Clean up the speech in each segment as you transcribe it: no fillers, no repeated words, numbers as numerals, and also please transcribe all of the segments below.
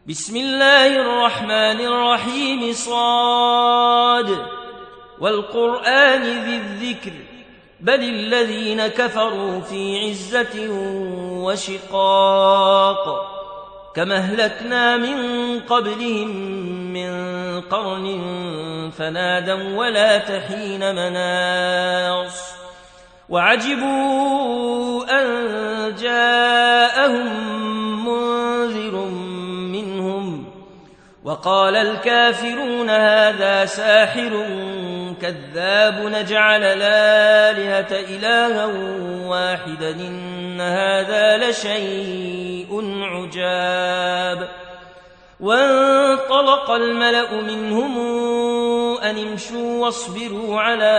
بسم الله الرحمن الرحيم صاد والقرآن ذي الذكر بل الذين كفروا في عزة وشقاق كما أهلكنا من قبلهم من قرن فنادوا ولا تحين مناص وعجبوا أن جاءهم منذر منهم وقال الكافرون هذا ساحر كذاب نجعل الآلهة إلها واحدا إن هذا لشيء عجاب وانطلق الملأ منهم أن امشوا واصبروا على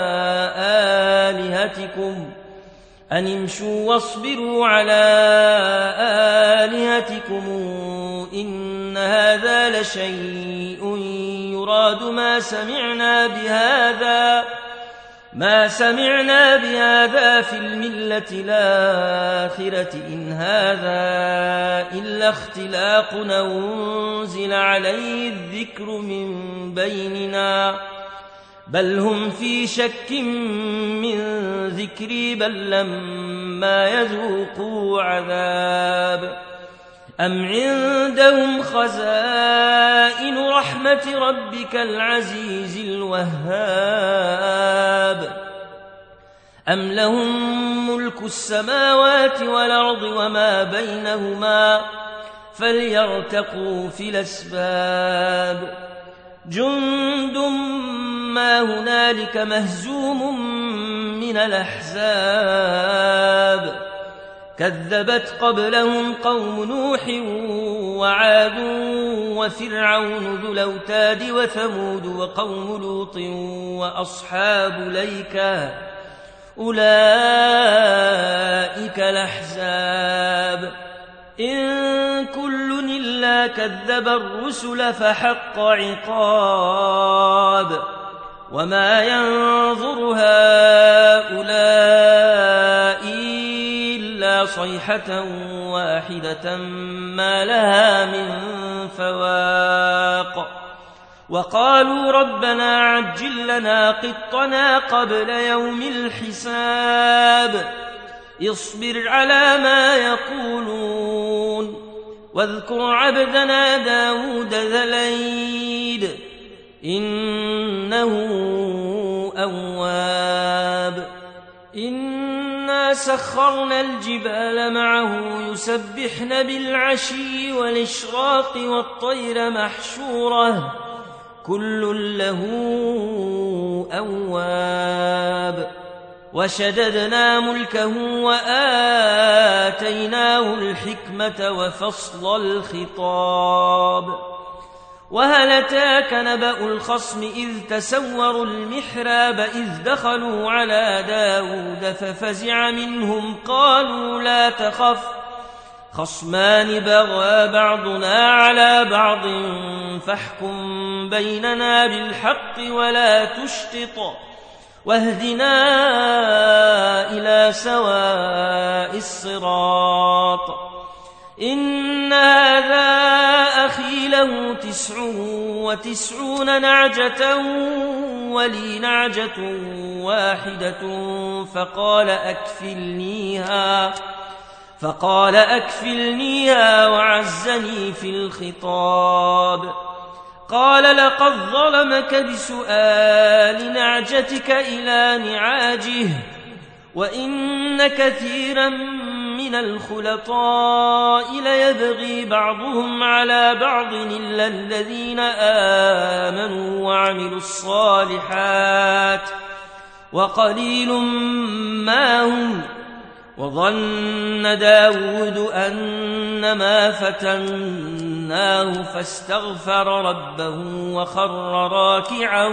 آلهتكم إن هذا لشيء يراد ما سمعنا بهذا في الملة الآخرة إن هذا إلا اختلاق أنزل عليه الذكر من بيننا بل هم في شك من ذكري بل لما يذوقوا عذاب أم عندهم خزائن رحمة ربك العزيز الوهاب أم لهم ملك السماوات والأرض وما بينهما فليرتقوا في الأسباب جند ما هنالك مهزوم من الأحزاب كذبت قبلهم قوم نوح وعاد وفرعون ذو الأوتاد وثمود وقوم لوط وأصحاب الأيكة أولئك الأحزاب إن كل إلا كذب الرسل فحق عقاب وما ينظر هؤلاء إلا صيحة واحدة ما لها من فواق وقالوا ربنا عجل لنا قطنا قبل يوم الحساب اصبر على ما يقولون واذكر عبدنا داود ذا الأيد إنه أواب إنا سخرنا الجبال معه يسبحن بالعشي والإشراق والطير محشورة كل له أواب وشددنا ملكه وآتيناه الحكمة وفصل الخطاب وهل أتاك نبأ الخصم إذ تسوروا المحراب إذ دخلوا على داود ففزع منهم قالوا لا تخف خصمان بغى بعضنا على بعض فاحكم بيننا بالحق ولا تشطط واهدنا إلى سواء الصراط إن هذا أخي له 99 نعجة ولي نعجة واحدة فقال أكفلنيها وعزني في الخطاب قال لقد ظلمك بسؤال نعجتك إلى نعاجه وإن كثيرا من الخلطاء ليبغي بعضهم على بعض إلا الذين آمنوا وعملوا الصالحات وقليل ما هم وظن داود أنما فتناه فاستغفر ربه وخر راكعا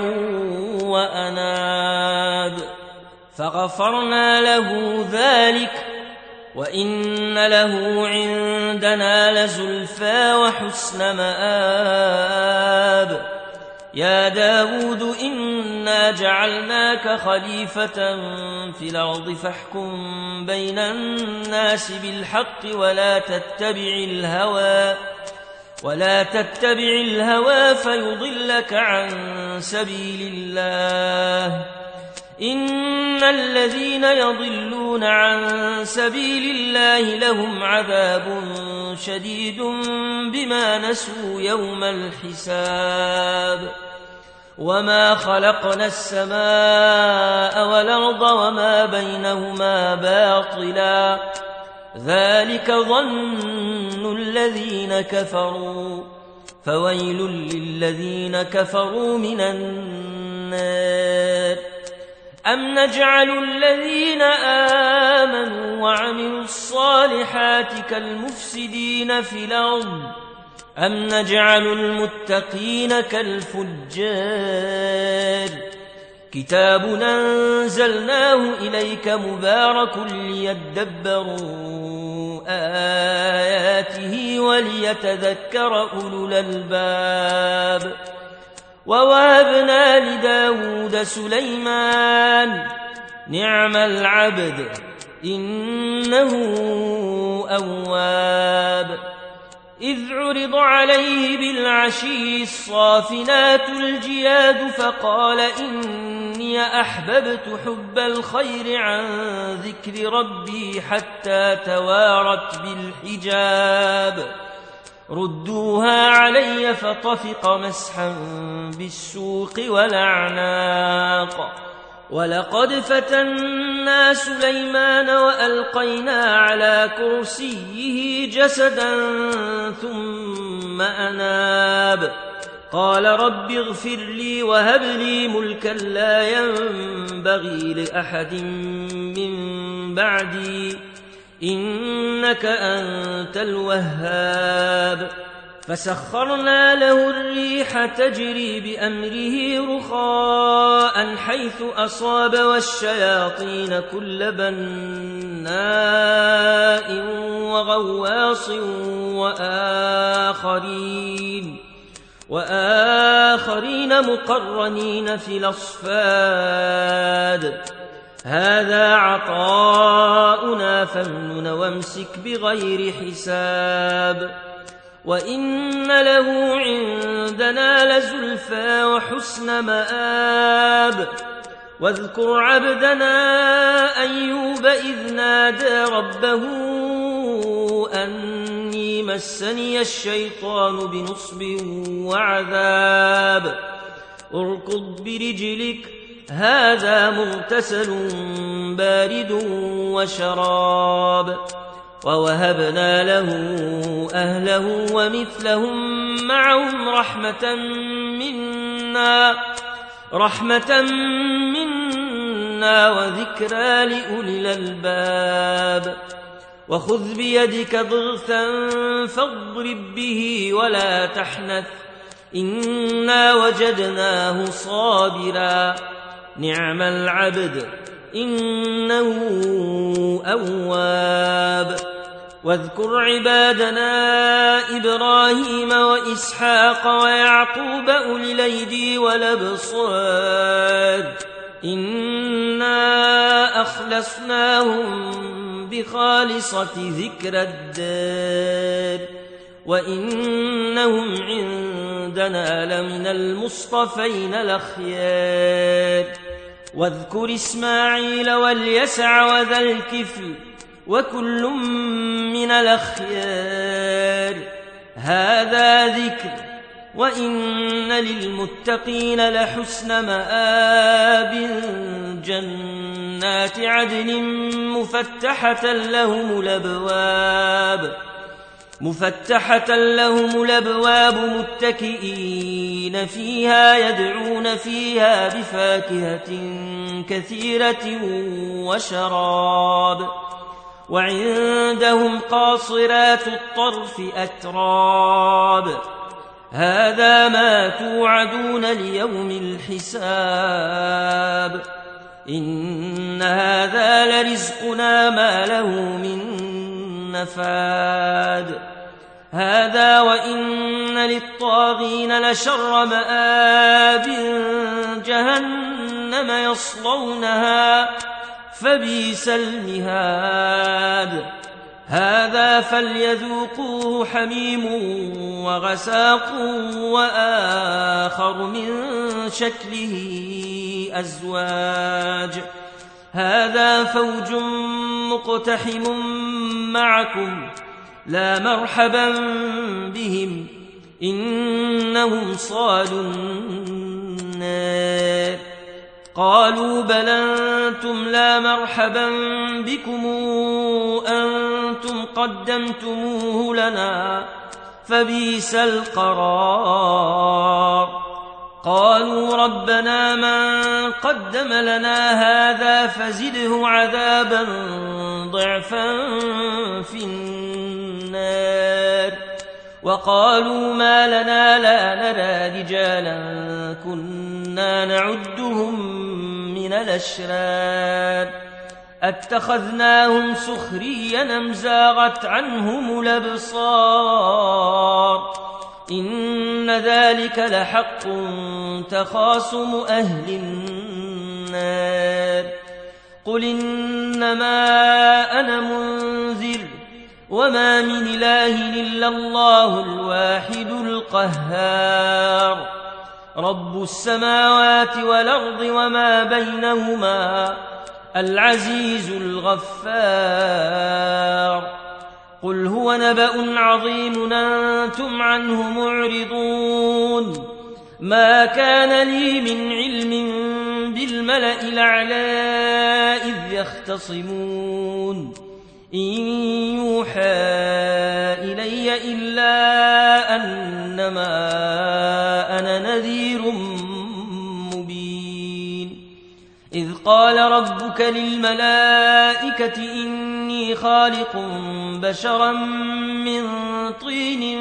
وأناب فغفرنا له ذلك وإن له عندنا لزلفى وحسن مآب يا داود إنا جعلناك خليفة في الأرض فاحكم بين الناس بالحق ولا تتبع الهوى ولا تتبع الهوى فيضلك عن سبيل الله إن الذين يضلون عن سبيل الله لهم عذاب شديد بما نسوا يوم الحساب وما خلقنا السماء والأرض وما بينهما باطلا ذلك ظن الذين كفروا فويل للذين كفروا من النار أم نجعل الذين آمنوا وعملوا الصالحات كالمفسدين في الأرض أم نجعل المتقين كالفجار كتاب أنزلناه إليك مبارك ليدبروا آياته وليتذكر أولو الألباب ووهبنا لداود سليمان نعم العبد إنه أواب إذ عرض عليه بالعشي الصافنات الجياد فقال إني أحببت حب الخير عن ذكر ربي حتى توارت بالحجاب ردوها علي فطفق مسحا بالسوق والأعناق ولقد فتنا سليمان وألقينا على كرسيه جسدا ثم أناب قال رب اغفر لي وهب لي ملكا لا ينبغي لأحد من بعدي إنك أنت الوهاب فسخرنا له الريح تجري بأمره رخاء حيث أصاب والشياطين كل بناء وغواص وآخرين مقرنين في الأصفاد هذا عطاؤنا فامنن وامسك بغير حساب وإن له عندنا لزلفى وحسن مآب واذكر عبدنا أيوب إذ نادى ربه أني مسني الشيطان بنصب وعذاب اركض برجلك هذا مغتسل بارد وشراب ووهبنا له أهله ومثلهم معهم رحمة منا وذكرى لأولي الألباب وخذ بيدك ضغثا فاضرب به ولا تحنث إنا وجدناه صابرا نعم العبد إنه أواب واذكر عبادنا إبراهيم وإسحاق ويعقوب أولي الأيدي والأبصار إنا أخلصناهم بخالصة ذكر الدار وإنهم عندنا لمن المصطفين الأخيار واذكر إسماعيل واليسع وذا الكفل وكل من الأخيار هذا ذكر وإن للمتقين لحسن مآب جنات عدن مفتحة لهم الأبواب متكئين فيها يدعون فيها بفاكهة كثيرة وشراب وعندهم قاصرات الطرف أتراب هذا ما توعدون ليوم الحساب إن هذا لرزقنا ما له من نفاد هذا وإن للطاغين لشر مآب جهنم يصلونها فبئس المهاد هذا فليذوقوه حميم وغساق وآخر من شكله أزواج هذا فوج مقتحم معكم لا مرحبا بهم إنهم صالوا النار قالوا بل أنتم لا مرحبا بكم أنتم قدمتموه لنا فبئس القرار قالوا ربنا من قدم لنا هذا فزده عذابا ضعفا في النار وقالوا ما لنا لا نرى رجالا كنا نعدهم من الأشرار أتخذناهم سخريا أم زاغت عنهم الأبصار إن ذلك لحق تخاصم أهل النار قل إنما أنا منذر وما من إله إلا الله الواحد القهار رب السماوات والأرض وما بينهما العزيز الغفار قل هو نبأ عظيم أنتم عنه معرضون ما كان لي من علم بالملأ الأعلى إذ يختصمون إن يوحى إلي إلا أنما أنا نذير مبين إذ قال ربك للملائكة إني خالق بشرا من طين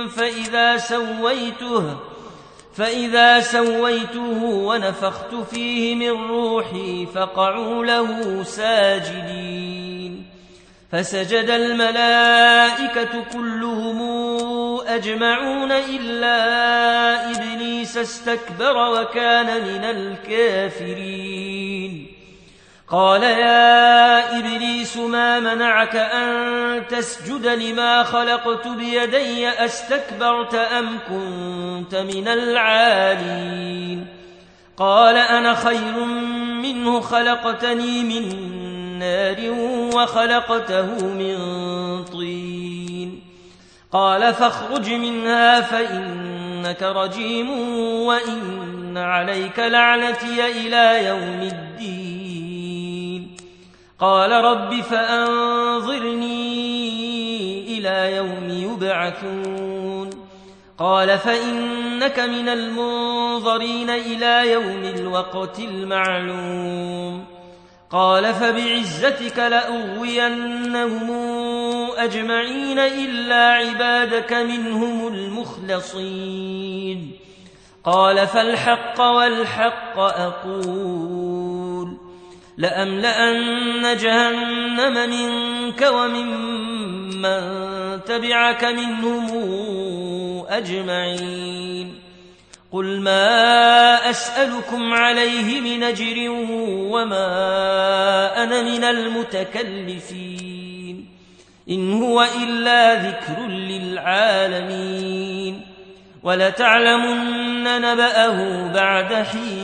فإذا سويته ونفخت فيه من روحي فقعوا له ساجدين فسجد الملائكة كلهم أجمعون إلا إبليس استكبر وكان من الكافرين قال يا إبليس ما منعك أن تسجد لما خلقت بيدي أستكبرت أم كنت من العالين قال أنا خير منه خلقتني من نار وخلقته من طين قال فاخرج منها فإنك رجيم وإن عليك لعنتي إلى يوم الدين قال رب فأنظرني إلى يوم يبعثون قال فإنك من المنظرين إلى يوم الوقت المعلوم قال فبعزتك لأغوينهم أجمعين إلا عبادك منهم المخلصين قال فالحق والحق أقول لأملأن جهنم منك وممن تبعك منهم أجمعين قل ما أسألكم عليه من أجر وما أنا من المتكلفين إن هو إلا ذكر للعالمين ولتعلمن نبأه بعد حين